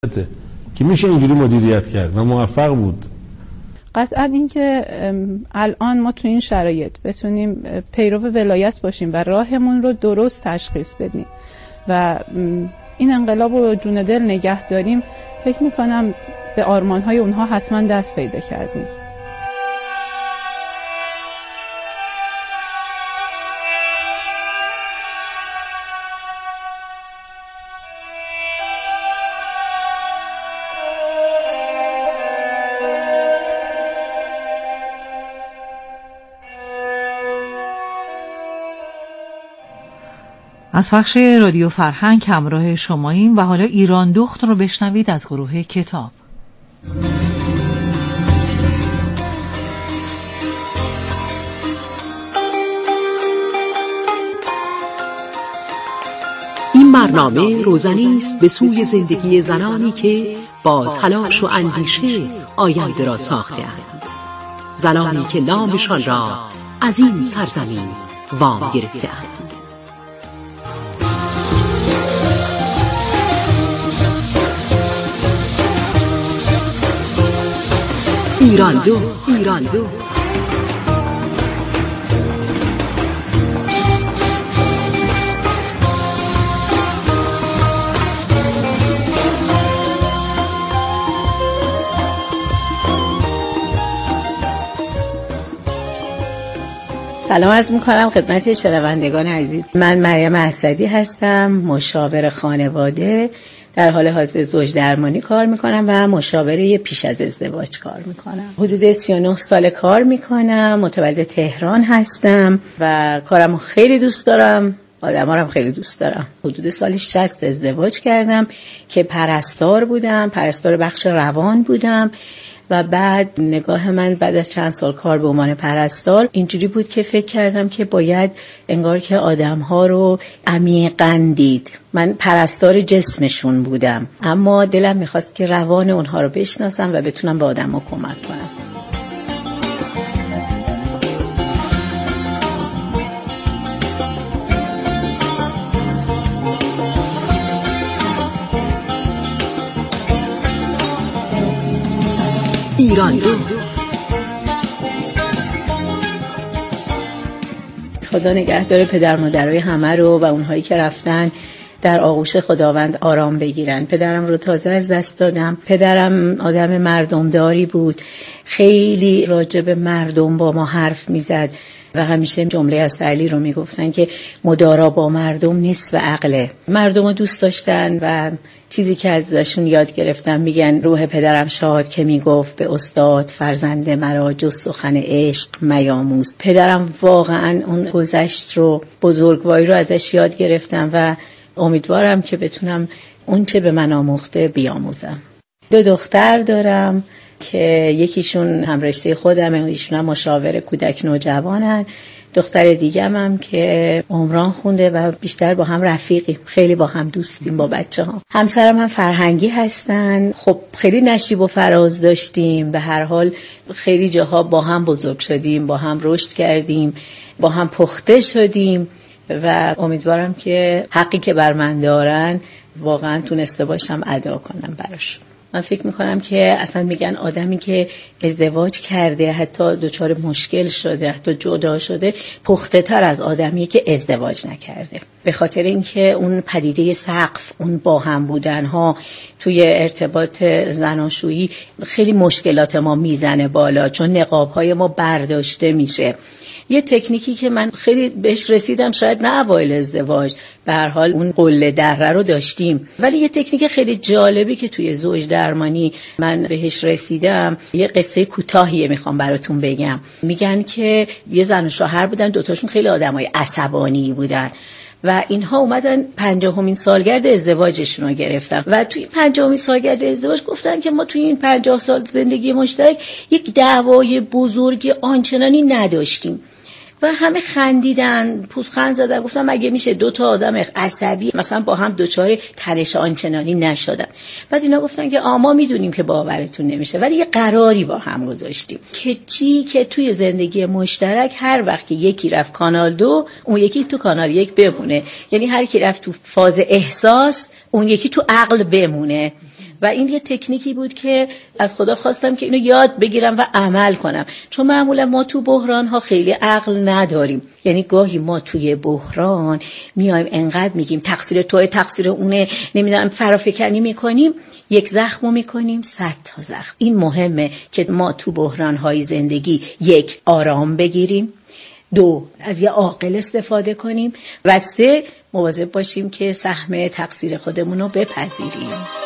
که میشه اینجوری مدیریت کرد و موفق بود. قطعا این که الان ما تو این شرایط بتونیم پیرو ولایت باشیم و راهمون رو درست تشخیص بدیم و این انقلاب رو جون دل نگه داریم، فکر میکنم به آرمانهای اونها حتما دست پیدا کردیم. از پخش رادیو فرهنگ همراه شماییم و حالا ایران دخت رو بشنوید از گروه کتاب. این برنامه روزنی است به سوی زندگی زنانی که با تلاش و اندیشه آینده را ساخته‌اند، زنانی که نامشان را از این سرزمین وام گرفته‌اند. ایران دو. سلام عرض می‌کنم خدمت شنوندگان عزیز. من مریم اسدی هستم، مشاور خانواده، در حال حاضر زوج درمانی کار میکنم و مشاوره پیش از ازدواج کار میکنم. حدود 39 سال کار میکنم، متولد تهران هستم و کارمو خیلی دوست دارم، آدما رو خیلی دوست دارم. حدود سال 60 ازدواج کردم که پرستار بودم، پرستار بخش روان بودم و بعد نگاه من بعد از چند سال کار به عنوان پرستار اینجوری بود که فکر کردم که باید انگار که آدم‌ها رو عمیقاً دید. من پرستار جسمشون بودم اما دلم می‌خواست که روان اونها رو بشناسم و بتونم به آدم‌ها کمک کنم. ایران دو. خدا نگهدار پدر مادرای همه رو و اونهایی که رفتن در آغوش خداوند آرام بگیرن. پدرم رو تازه از دست دادم. پدرم آدم مردمداری بود، خیلی راجع به مردم با ما حرف میزد و همیشه جمله از علی رو میگفتن که مدارا با مردم نصف عقله. مردم رو دوست داشتن و چیزی که ازشون یاد گرفتم، میگن روح پدرم شاد که میگفت به استاد فرزند مرا جز سخن عشق میاموز. پدرم واقعا اون گذشت رو، بزرگواری رو ازش یاد گرفتم و امیدوارم که بتونم اون چه به من آموخته بیاموزم. 2 دختر دارم که یکیشون هم رشته خودمه و ایشون هم مشاور کودک نوجوانن. دختر دیگم هم که عمران خونده و بیشتر با هم رفیقیم، خیلی با هم دوستیم با بچه‌ها. همسرم هم فرهنگی هستن. خب خیلی نشیب و فراز داشتیم، به هر حال خیلی جاها با هم بزرگ شدیم، با هم رشد کردیم، با هم پخته شدیم و امیدوارم که حقی که بر من دارن واقعا تونسته باشم ادا کنم براشون. من فکر میکنم که اصلا میگن آدمی که ازدواج کرده حتی دچار مشکل شده، حتی جدا شده، پخته تر از آدمیه که ازدواج نکرده، به خاطر اینکه اون پدیده سقف، اون با هم بودن ها توی ارتباط زناشویی خیلی مشکلات ما میزنه بالا، چون نقاب های ما برداشته میشه. یه تکنیکی که من خیلی بهش رسیدم، شاید نه اوایل ازدواج، به هر حال اون قله دره رو داشتیم، ولی یه تکنیک خیلی جالبی که توی زوج درمانی من بهش رسیدم، یه قصه کوتاهیه میخوام براتون بگم. میگن که یه زن و شوهر بودن، دوتاشون خیلی آدمای عصبانی بودن و اینها اومدن 50مین سالگرد ازدواجشون رو گرفتن و توی 50مین سالگرد ازدواج گفتن که ما توی این 50 سال زندگی مشترک یک دعوای بزرگ آنچنانی نداشتیم و همه خندیدن، پوزخند زدن، گفتم مگه میشه 2 تا آدم عصبی مثلا با هم دوچار تنش آنچنانی نشدن. بعد اینا گفتن که ما میدونیم که باورتون نمیشه ولی یه قراری با هم گذاشتیم که توی زندگی مشترک هر وقت که یکی رفت کانال 2، اون یکی تو کانال 1 بمونه، یعنی هر کی رفت تو فاز احساس، اون یکی تو عقل بمونه و این یه تکنیکی بود که از خدا خواستم که اینو یاد بگیرم و عمل کنم، چون معمولا ما تو بحران ها خیلی عقل نداریم. یعنی گاهی ما توی بحران میایم انقدر میگیم تقصیر توئه، تقصیر اونه، نمیدونم فرافکنی میکنیم، یک زخمو میکنیم 100 تا زخم. این مهمه که ما تو بحران های زندگی 1 آرام بگیریم، 2 از یه عاقل استفاده کنیم و 3 مواظب باشیم که سهم تقصیر خودمون رو بپذیریم.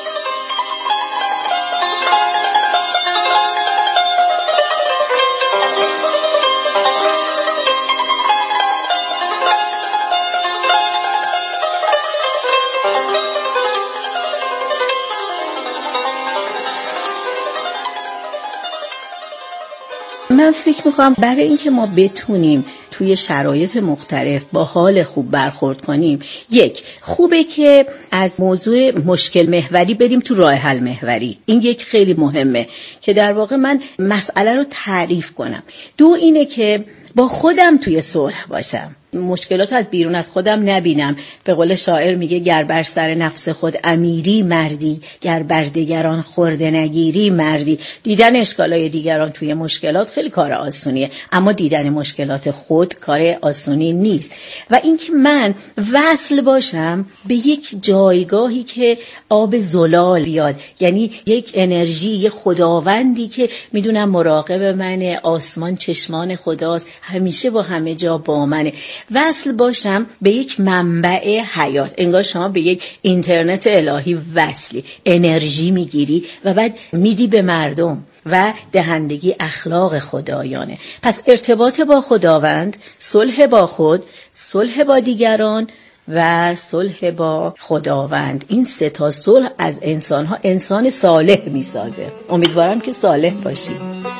من فکر میکنم برای اینکه ما بتونیم توی شرایط مختلف با حال خوب برخورد کنیم، 1 خوبه که از موضوع مشکل محوری بریم تو راه حل محوری. این 1 خیلی مهمه که در واقع من مسئله رو تعریف کنم. 2 اینه که با خودم توی صلح باشم، مشکلات از بیرون از خودم نبینم. به قول شاعر میگه گر بر سر نفس خود امیری مردی، گر بر دیگران خورده نگیری مردی. دیدن اشکالای دیگران توی مشکلات خیلی کار آسونیه، اما دیدن مشکلات خود کار آسونی نیست. و اینکه من وصل باشم به یک جایگاهی که آب زلال بیاد، یعنی یک انرژی، یک خداوندی که میدونم مراقب منه، آسمان چشمان خداست، همیشه با همه جا با منه. وصل باشم به یک منبع حیات، انگار شما به یک اینترنت الهی وصلی، انرژی میگیری و بعد میدی به مردم و دهندگی اخلاق خدایانه. پس ارتباط با خداوند، صلح با خود، صلح با دیگران و صلح با خداوند، این 3 تا صلح از انسانها انسان صالح میسازه. امیدوارم که صالح باشید.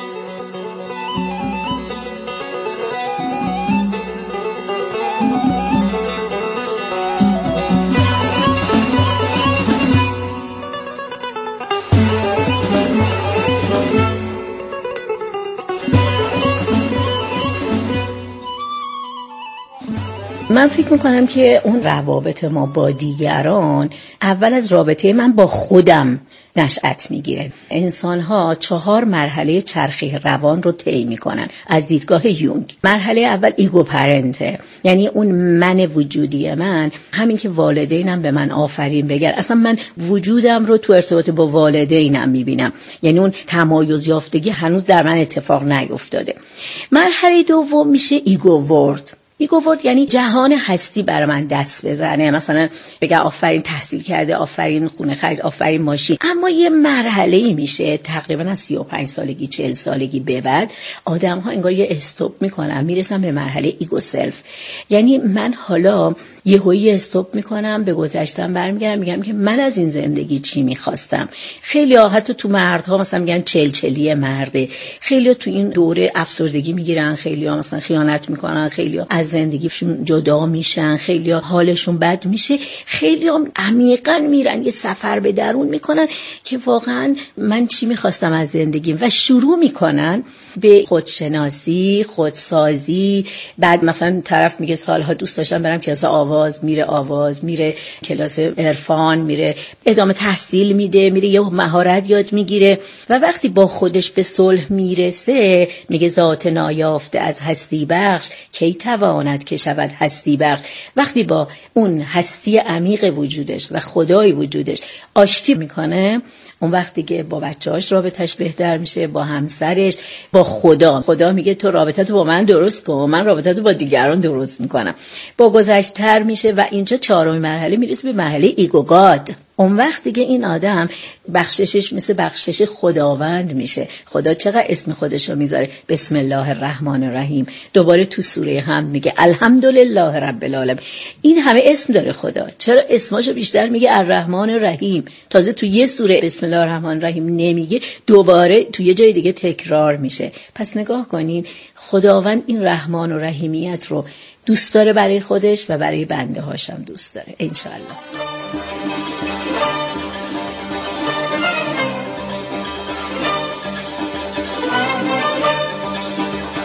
من فکر میکنم که اون روابط ما با دیگران اول از رابطه من با خودم نشأت میگیره. انسان ها 4 مرحله چرخه روان رو طی میکنن از دیدگاه یونگ. مرحله اول ایگو پرنته، یعنی اون من وجودی من، همین که والدینم به من آفرین بگن، اصلا من وجودم رو تو ارتباط با والدینم میبینم، یعنی اون تمایز یافتگی هنوز در من اتفاق نیفتاده. مرحله دوم میشه ایگو ورد. ایگو ورد یعنی جهان هستی برای من دست بزنه، مثلا بگه آفرین تحصیل کرده، آفرین خونه خرید، آفرین ماشین. اما یه مرحله‌ای میشه تقریبا از 35 سالگی 40 سالگی به بعد آدم ها انگار یه استاپ میکنن، میرسن به مرحله ایگو سلف. یعنی من حالا یهویی استاپ میکنم، به گذشتم برمیگردم، میگم که من از این زندگی چی میخواستم. خیلی ها حتی تو مردها مثلا میگن چلچلی مرده، خیلی ها تو این دوره افسردگی میگیرن، خیلی ها مثلا خیانت میکنن، خیلی ها از زندگیشون جدا میشن، خیلی ها حالشون بد میشه، خیلی ها عمیقا میرن یه سفر به درون میکنن که واقعا من چی میخواستم از زندگیم و شروع میکنن به خودشناسی، خودسازی. بعد مثلا طرف میگه سالها دوست داشتم برم کلاس آواز، میره کلاس عرفان، میره ادامه تحصیل میده، میره یه مهارت یاد میگیره و وقتی با خودش به صلح میرسه میگه ذات نایافته از هستی بخش کی تواند که شود هستی بخش. وقتی با اون هستی عمیق وجودش و خدای وجودش آشتی میکنه، اون وقتی که با بچه‌هاش رابطش بهتر میشه، با همسرش، با خدا میگه تو رابطتو با من درست کن، من رابطتو با دیگران درست میکنم، با گذشتر میشه و اینجا 4مین مرحله میرسه به مرحله ایگو گاد. اون وقت دیگه این آدم بخششش مثل بخشش خداوند میشه. خدا چقدر اسم خودش رو میذاره، بسم الله الرحمن الرحیم. دوباره تو سوره حمد میگه الحمدلله رب العالمین. این همه اسم داره خدا، چرا اسماشو بیشتر میگه الرحمن الرحیم؟ تازه تو یه سوره بسم الله الرحمن الرحیم نمیگه، دوباره تو یه جای دیگه تکرار میشه. پس نگاه کنین، خداوند این رحمان و رحیمیت رو دوست داره برای خودش و برای بنده هاشم دوست داره انشالله.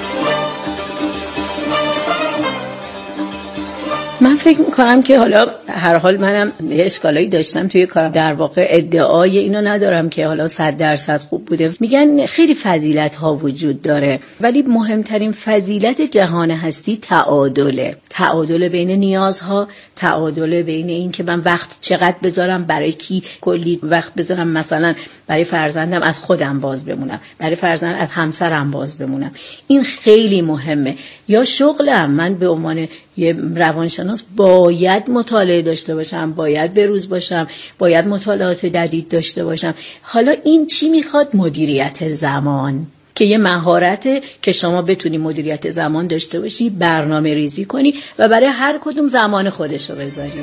من فکر میکنم که حالا هر حال منم یه اشکالایی داشتم توی کارم، در واقع ادعای اینو ندارم که حالا 100% خوب بوده. میگن خیلی فضیلت ها وجود داره، ولی مهمترین فضیلت جهان هستی تعادل بین نیازها، تعادل بین این که من وقت چقدر بذارم برای کی، کلی وقت بذارم مثلا برای فرزندم از خودم باز بمونم، برای فرزندم از همسرم باز بمونم. این خیلی مهمه. یا شغلم، من به عنوان یه روانشناس باید مطالعه داشته باشم، باید بروز باشم، باید مطالعات جدید داشته باشم. حالا این چی میخواد؟ مدیریت زمان، که یه مهارته که شما بتونی مدیریت زمان داشته باشی، برنامه ریزی کنی و برای هر کدوم زمان خودشو بذاری.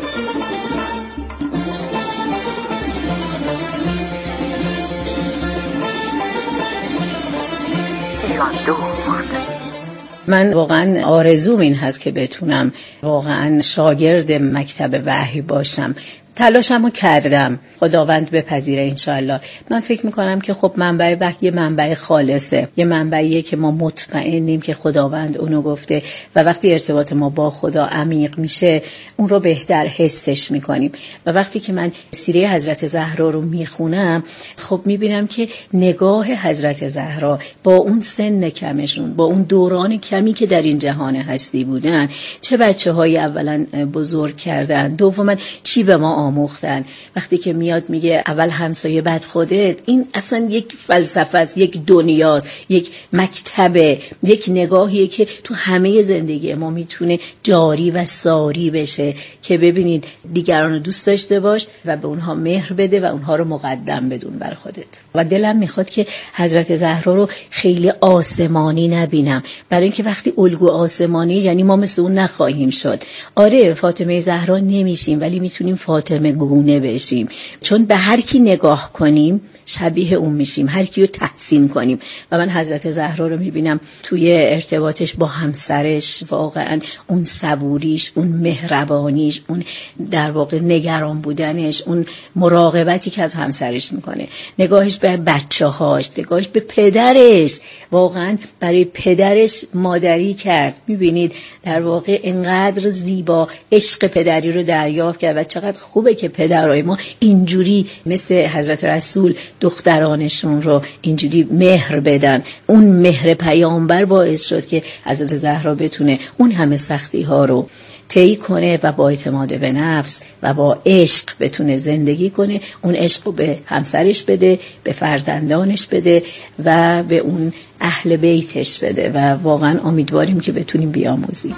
من واقعا آرزوم این هست که بتونم واقعا شاگرد مکتب وحی باشم. تلاشمو کردم، خداوند بپذیره انشالله. من فکر میکنم که خب منبع وحی یه منبع خالصه، یه منبعیه که ما مطمئنیم که خداوند اونو گفته و وقتی ارتباط ما با خدا عمیق میشه اون رو بهتر حسش میکنیم. و وقتی که من سیره حضرت زهرا رو میخونم خب میبینم که نگاه حضرت زهرا با اون سن کمشون، با اون دوران کمی که در این جهان هستی بودن، چه بچه‌هایی اولا بزرگ کردن، دوما چی به ما آموختن. وقتی که میاد میگه اول همسایه بعد خودت، این اصلا یک فلسفه است، یک دنیاست، یک مکتبه، یک نگاهیه که تو همه زندگی ما میتونه جاری و ساری بشه که ببینید دیگران رو دوست داشته باش و به اونها مهر بده و اونها رو مقدم بدون بر خودت. و دلم میخواد که حضرت زهرا رو خیلی آسمانی نبینم، برای اینکه وقتی الگو آسمانی یعنی ما مثل اون نخواهیم شد. آره فاطمه زهرا نمیشیم ولی میتونیم فاطمه گونه بشیم، چون به هر کی نگاه کنیم شبیه اون میشیم، هر کی رو تحسین کنیم. و من حضرت زهرا رو میبینم توی ارتباطش با همسرش، واقعا اون صبوریش، اون مهربانیش، اون در واقع نگران بودنش، اون مراقبتی که از همسرش میکنه، نگاهش به بچه‌هاش، نگاهش به پدرش، واقعا برای پدرش مادری کرد. میبینید در واقع اینقدر زیبا عشق پدری رو دریافت کرد و چقدر خوبه که پدرای ما اینجوری مثل حضرت رسول دخترانشون رو اینجوری مهر بدن. اون مهر پیامبر باعث شد که حضرت زهرا بتونه اون همه سختی ها رو طی کنه و با اعتماد به نفس و با عشق بتونه زندگی کنه. اون عشق رو به همسرش بده، به فرزندانش بده و به اون اهل بیتش بده و واقعا امیدواریم که بتونیم بیاموزیم.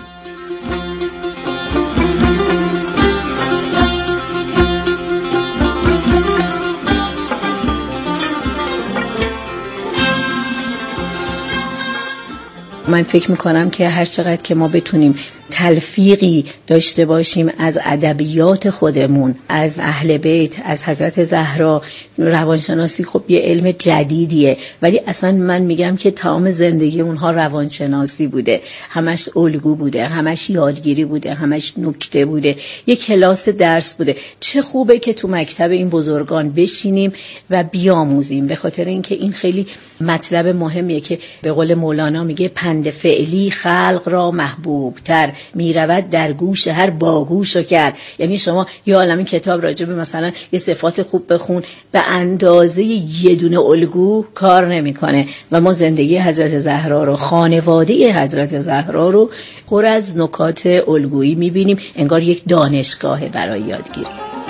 من فکر میکنم که هر چقدر که ما بتونیم تلفیقی داشته باشیم از ادبیات خودمون، از اهل بیت، از حضرت زهرا. روانشناسی خب یه علم جدیدیه ولی اصلا من میگم که تمام زندگی اونها روانشناسی بوده، همش الگو بوده، همش یادگیری بوده، همش نکته بوده، یه کلاس درس بوده. چه خوبه که تو مکتب این بزرگان بشینیم و بیاموزیم، به خاطر اینکه این خیلی مطلب مهمیه که به قول مولانا میگه پند فعلی خلق را محبوب تر میرود در گوش هر باگوش و کر. یعنی شما یه عالمه کتاب راجع به مثلا یه صفات خوب بخون، به اندازه یه دونه الگو کار نمیکنه. و ما زندگی حضرت زهرا رو، خانواده حضرت زهرا رو پر از نکات الگویی میبینیم، انگار یک دانشگاه برای یادگیری.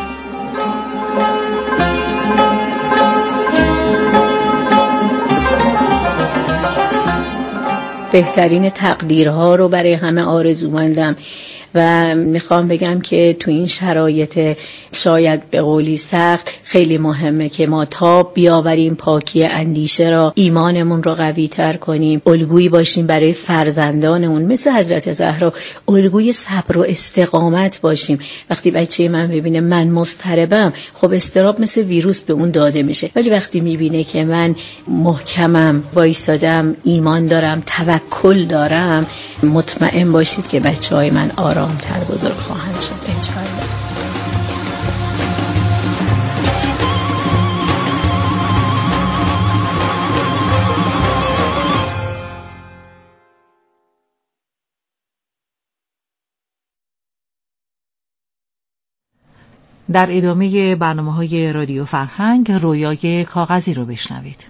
بهترین تقدیرها رو برای همه آرزومندم و میخوام بگم که تو این شرایط شاید به قولی سخت خیلی مهمه که ما تاب بیاوریم، پاکی اندیشه را، ایمانمون رو قوی تر کنیم، الگویی باشیم برای فرزندانمون، مثل حضرت زهرا الگوی صبر و استقامت باشیم. وقتی بچه من ببینه من مضطربم، خب اضطراب مثل ویروس به اون داده میشه، ولی وقتی میبینه که من محکمم، وایسادم، ایمان دارم، توکل دارم، مطمئن باشید که بچه‌های من آرام‌تر بزرگ خواهند شد انشاءالله. در ادامه برنامه‌های رادیو فرهنگ رویای کاغذی رو بشنوید.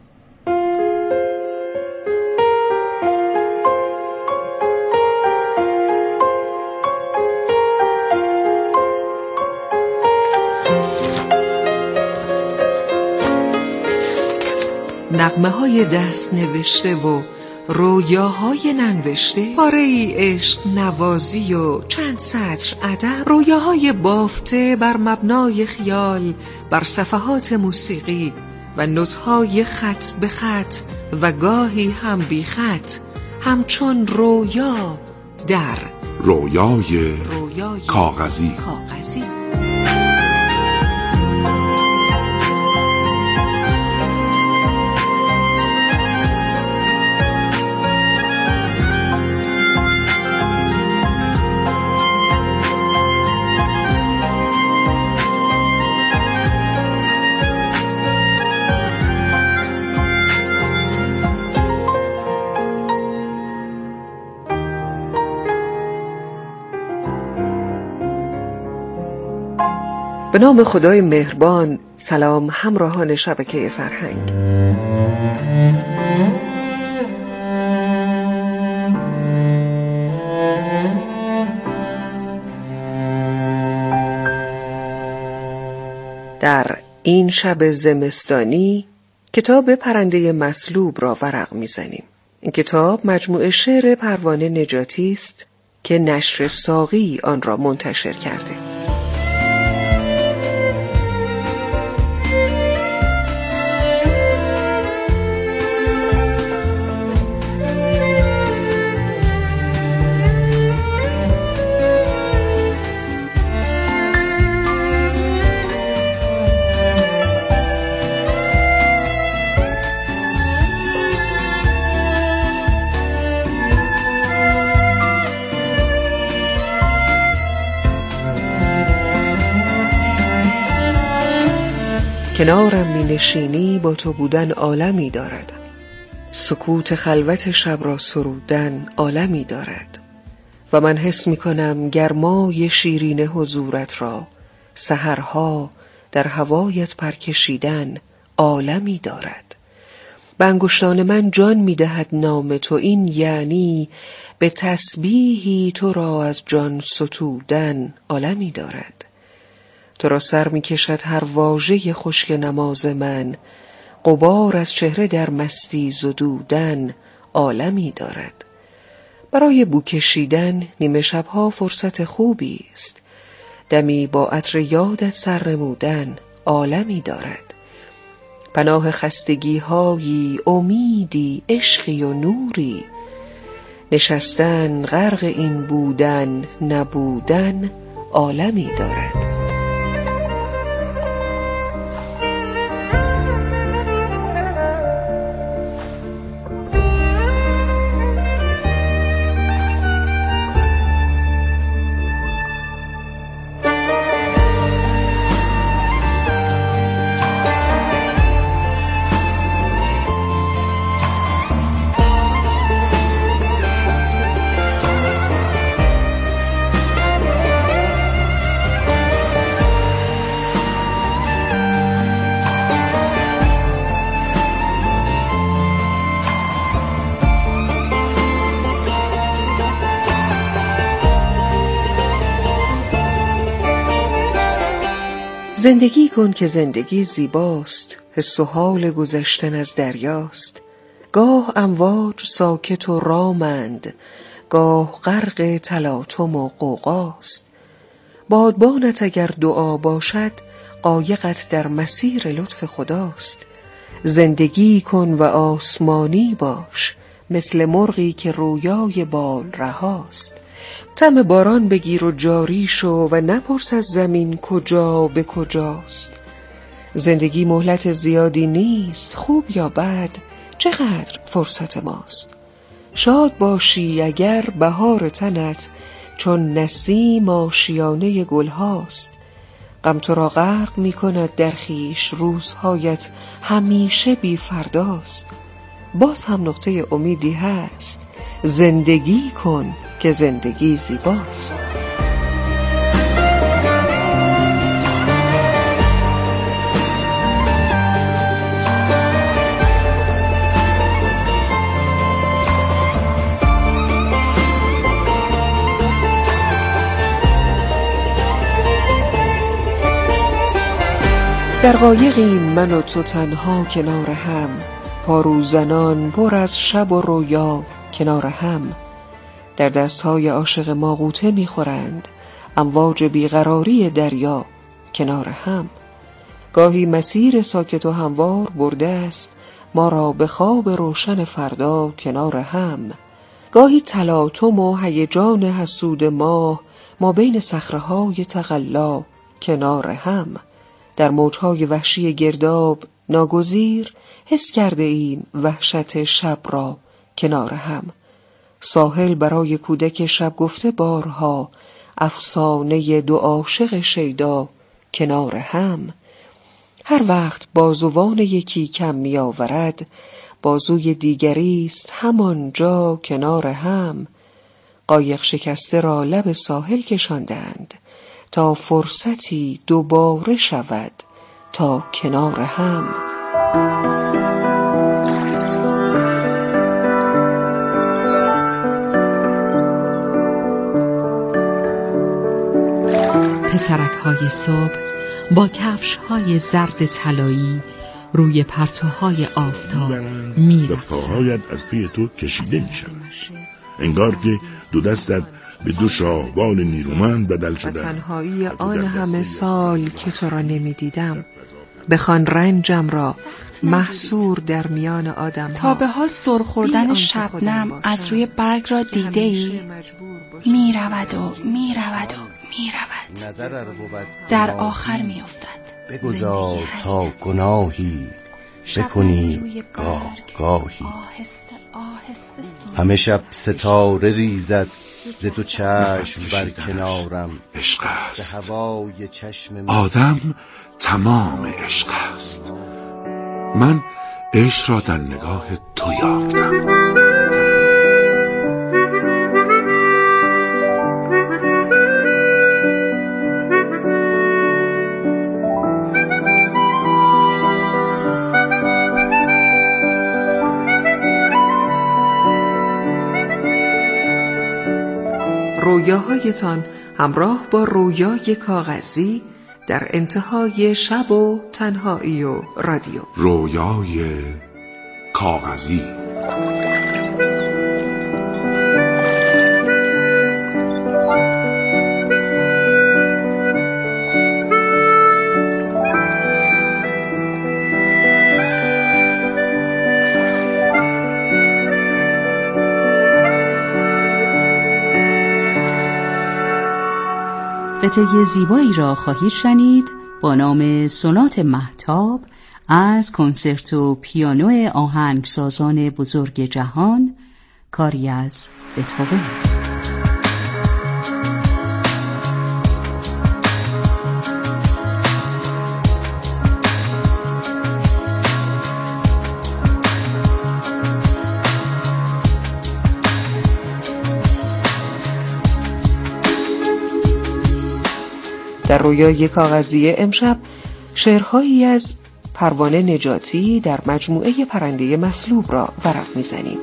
نغمه‌های دست نوشته و رویاهای ننوشته، پاره‌ای عشق نوازی و چند سطر ادب، رویاهای بافته بر مبنای خیال بر صفحات موسیقی و نوت‌های خط به خط و گاهی هم بی خط، همچون رویا در رویای کاغذی. به نام خدای مهربان. سلام همراهان شبکه فرهنگ. در این شب زمستانی کتاب پرنده مصلوب را ورق می‌زنیم. این کتاب مجموعه شعر پروانه نجاتی است که نشر ساقی آن را منتشر کرده. کنارم می نشینی با تو بودن عالمی دارد، سکوت خلوت شب را سرودن عالمی دارد و من حس می کنم گرمای شیرین حضورت را سحرها در هوایت پرکشیدن عالمی دارد. به انگشتان من جان می دهد نام تو، این یعنی به تسبیحی تو را از جان ستودن عالمی دارد. تو را سر می کشد هر واژه خشک نماز من، غبار از چهره در مستی زدودن عالمی دارد. برای بو کشیدن نیمه شبها فرصت خوبی است، دمی با عطر یادت سر نمودن عالمی دارد. پناه خستگی هایی، امیدی، عشقی و نوری، نشستن غرق این بودن نبودن عالمی دارد. زندگی کن که زندگی زیباست، حس و حال گذشتن از دریاست. گاه امواج ساکت و رامند، گاه غرق تلاطم و غوغاست. بادبانت اگر دعا باشد، قایقت در مسیر لطف خداست. زندگی کن و آسمانی باش، مثل مرغی که رویای بال رهاست. طعم باران بگیر و جاری شو و نپرس از زمین کجا به کجاست. زندگی مهلت زیادی نیست، خوب یا بد چقدر فرصت ماست. شاد باشی اگر بهار تنت چون نسیم آشیانه گل هاست. غم تو را غرق می کند در خویش، روزهایت همیشه بی فرداست. باز هم نقطه امیدی هست، زندگی کن که زندگی زیباست. در قایقی من و تو تنها کنار هم، پاروزنان پر از شب و رویا کنار هم. در دستهای عاشق ما غوطه می‌خورند امواج بیقراری دریا کنار هم. گاهی مسیر ساکت و هموار برده است ما را به خواب روشن فردا کنار هم. گاهی تلاطم و هیجان حسود ما بین صخره‌های تقلا کنار هم. در موجهای وحشی گرداب ناگزیر حس کرده ایم وحشت شب را کنار هم. ساحل برای کودک شب گفته بارها افسانه دو عاشق شیدا کنار هم. هر وقت بازوان یکی کم می آورد بازوی دیگری است همانجا کنار هم. قایق شکسته را لب ساحل کشاندند تا فرصتی دوباره شود تا کنار هم. پسرک‌های صبح با کفش‌های زرد طلایی روی پرتوهای آفتاب می‌رقصند. پاهایت از پی تو کشیده می‌شود، انگار که دو دستت به دو شاهبال نیرومند بدل شده. و تنهایی آن همه سال که تو را نمی‌دیدم، بخوان رنجم را محصور در میان آدم تا به حال سر خوردن شبنم از روی برگ را دیده ای؟ می رود و می رود و می رود، در آخر می افتد. بگذار تا گناهی بکنی گاه گاهی، همه شب ستاره ریزد ز تو چشم بر کنارم. عشق است، به هوای چشم آدم تمام عشق است. من عشق را در نگاه تو یافتم. رویاهایتان همراه با رویای کاغذی در انتهای شب و تنهایی و رادیو. رویای کاغذی. قطعه زیبایی را خواهید شنید با نام سونات مهتاب از کنسرتو پیانو آهنگسازان بزرگ جهان، کاری از بتهوون. در رویای کاغذی امشب شعرهایی از پروانه نجاتی در مجموعه پرنده مصلوب را ورق می‌زنیم.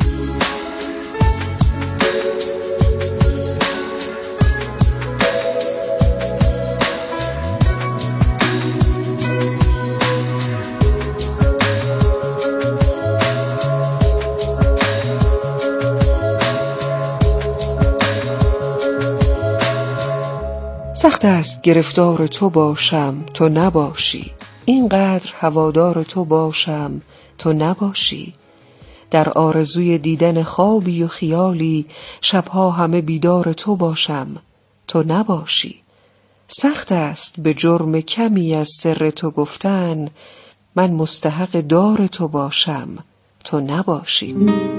سخت است گرفتار تو باشم تو نباشی، اینقدر هوادار تو باشم تو نباشی. در آرزوی دیدن خوابی و خیالی شبها همه بیدار تو باشم تو نباشی. سخت است به جرم کمی از سر تو گفتن، من مستحق دار تو باشم تو نباشی.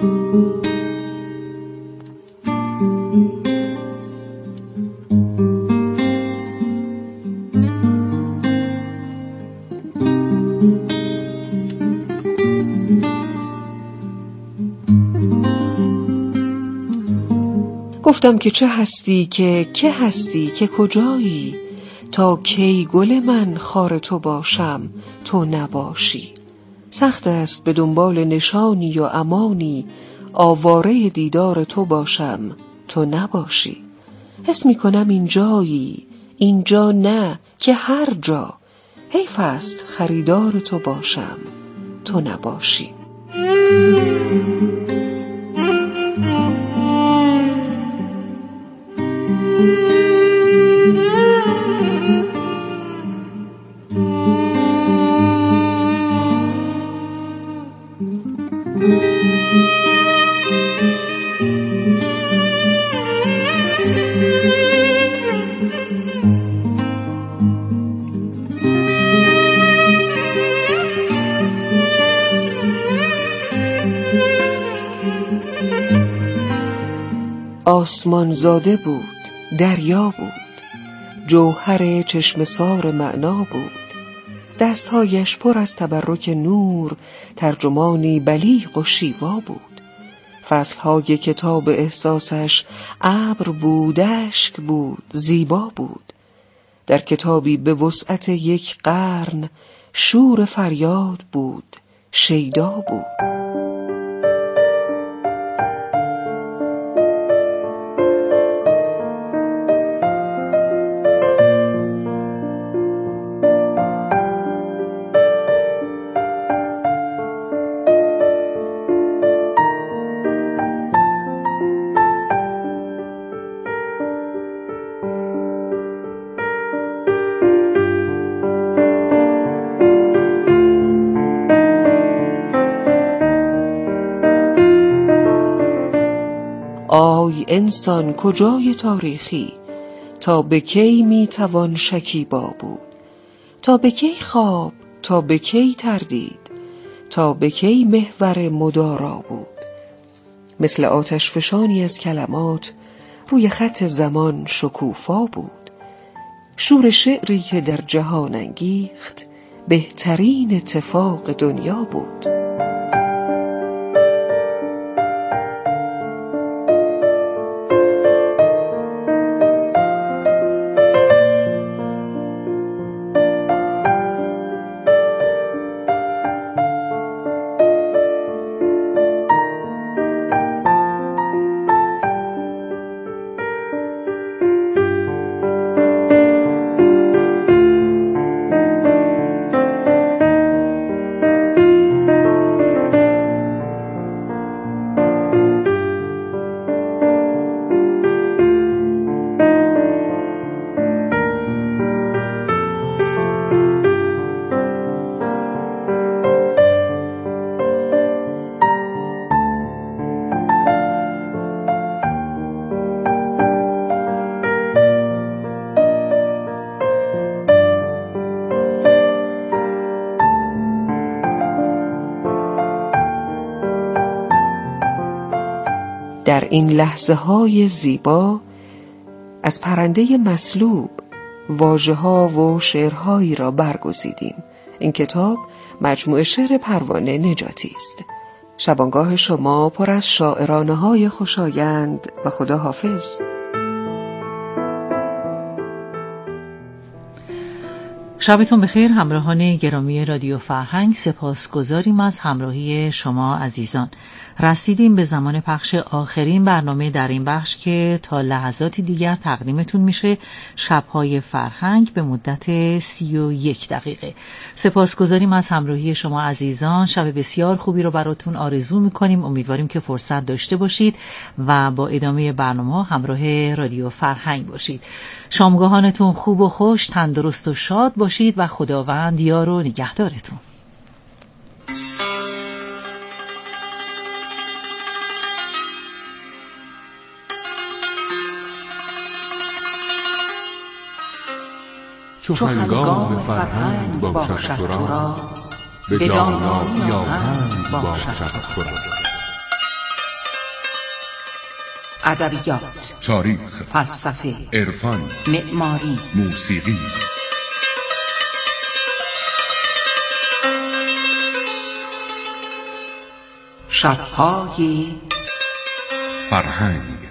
گفتم که چه هستی که هستی که کجایی، تا کی گل من خار تو باشم تو نباشی. سخت است به دنبال نشانی و امانی، آواره دیدار تو باشم تو نباشی. حس می کنم اینجایی اینجا نه که هر جا، حیف است خریدار تو باشم تو نباشی. آسمان زاده بود، دریا بود، جوهر چشم سار معنا بود، دستهایش پر از تبرک نور، ترجمانی بلیغ و شیوا بود. فصلهای کتاب احساسش ابر بود، اشک بود، زیبا بود. در کتابی به وسعت یک قرن شور فریاد بود، شیدا بود. آی انسان کجای تاریخی، تا به کی میتوان شکیبا بود؟ تا به کی خواب، تا به کی تردید، تا به کی محور مدارا بود؟ مثل آتش فشانی از کلمات روی خط زمان شکوفا بود. شور شعری که در جهان انگیخت بهترین اتفاق دنیا بود. در این لحظه های زیبا از پرنده مصلوب واژه ها و شعرهایی را برگزیدیم. این کتاب مجموعه شعر پروانه نجاتی است. شبانگاه شما پر از شاعرانه های خوشایند و خدا حافظ. شبتون بخیر همراهان گرامی رادیو فرهنگ، سپاسگزاریم از همراهی شما عزیزان. رسیدیم به زمان پخش آخرین برنامه در این بخش که تا لحظاتی دیگر تقدیمتون میشه، شبهای فرهنگ به مدت 31 دقیقه. سپاسگزاریم از همراهی شما عزیزان. شب بسیار خوبی رو براتون آرزو میکنیم. امیدواریم که فرصت داشته باشید و با ادامه برنامه همراه رادیو فرهنگ باشید. شامگاهانتون خوب و خوش، تندرست و شاد باشید و خداوند یار و نگهدارتون. چو هنگام فرهنگ باشد تو را، به دانایی آهنگ باشد تو را. ادبیات، تاریخ، فلسفه، عرفان، معماری، موسیقی. شب‌های فرهنگ.